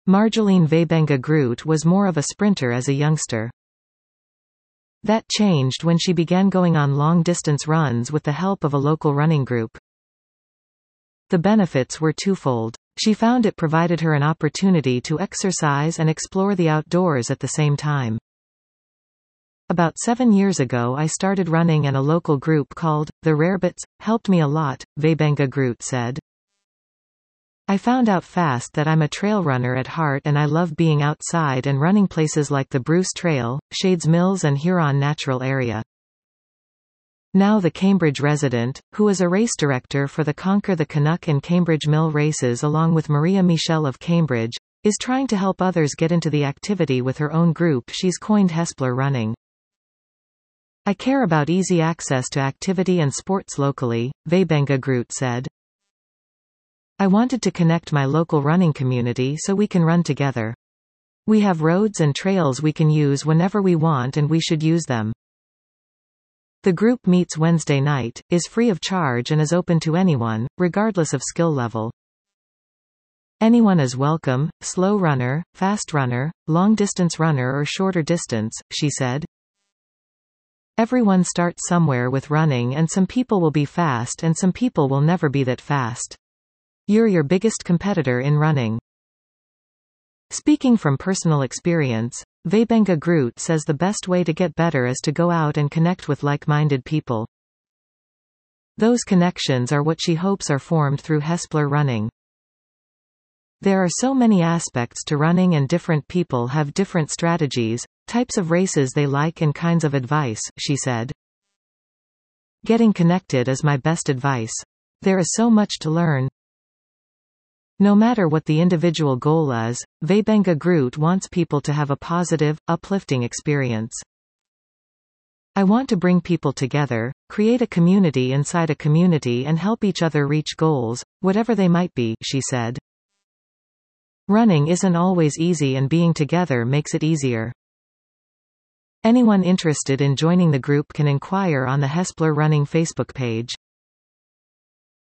Marjolaine Weybenga Groot was more of a sprinter as a youngster. That changed when she began going on long-distance runs with the help of a local running group. The benefits were twofold. She found it provided her an opportunity to exercise and explore the outdoors at the same time. About 7 years ago I started running, and a local group called The Rarebits helped me a lot, Weybenga Groot said. I found out fast that I'm a trail runner at heart, and I love being outside and running places like the Bruce Trail, Shades Mills and Huron Natural Area. Now the Cambridge resident, who is a race director for the Conquer the Canuck and Cambridge Mill races along with Maria Michel of Cambridge, is trying to help others get into the activity with her own group she's coined Hespler Running. I care about easy access to activity and sports locally, Weybenga Groot said. I wanted to connect my local running community so we can run together. We have roads and trails we can use whenever we want, and we should use them. The group meets Wednesday night, is free of charge, and is open to anyone, regardless of skill level. Anyone is welcome, slow runner, fast runner, long-distance runner or shorter distance, she said. Everyone starts somewhere with running, and some people will be fast and some people will never be that fast. You're your biggest competitor in running. Speaking from personal experience, Weybenga Groot says the best way to get better is to go out and connect with like-minded people. Those connections are what she hopes are formed through Hespler Running. There are so many aspects to running, and different people have different strategies, types of races they like, and kinds of advice, she said. Getting connected is my best advice. There is so much to learn. No matter what the individual goal is, Weybenga Groot wants people to have a positive, uplifting experience. I want to bring people together, create a community inside a community, and help each other reach goals, whatever they might be, she said. Running isn't always easy, and being together makes it easier. Anyone interested in joining the group can inquire on the Hespler Running Facebook page.